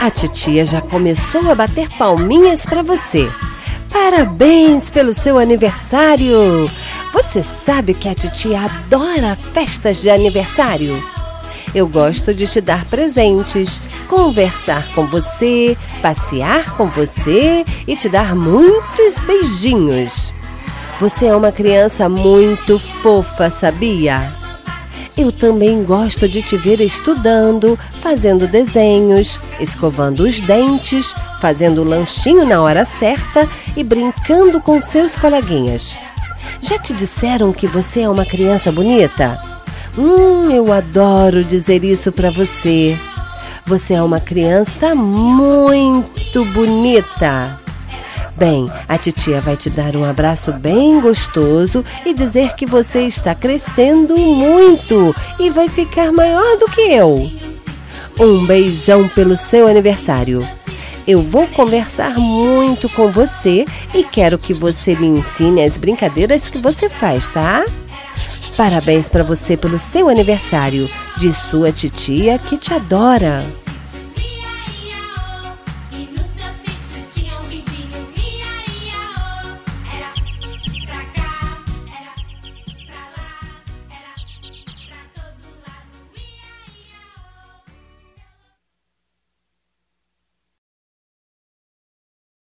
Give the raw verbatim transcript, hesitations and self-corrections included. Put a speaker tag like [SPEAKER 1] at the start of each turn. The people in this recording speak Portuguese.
[SPEAKER 1] A titia já começou a bater palminhas para você. Parabéns pelo seu aniversário! Você sabe que a titia adora festas de aniversário? Eu gosto de te dar presentes, conversar com você, passear com você e te dar muitos beijinhos. Você é uma criança muito fofa, sabia? Eu também gosto de te ver estudando, fazendo desenhos, escovando os dentes, fazendo lanchinho na hora certa e brincando com seus coleguinhas. Já te disseram que você é uma criança bonita? Hum, eu adoro dizer isso para você. Você é uma criança muito bonita. Bem, a titia vai te dar um abraço bem gostoso e dizer que você está crescendo muito e vai ficar maior do que eu. Um beijão pelo seu aniversário. Eu vou conversar muito com você e quero que você me ensine as brincadeiras que você faz, tá? Parabéns para você pelo seu aniversário, de sua titia que te adora.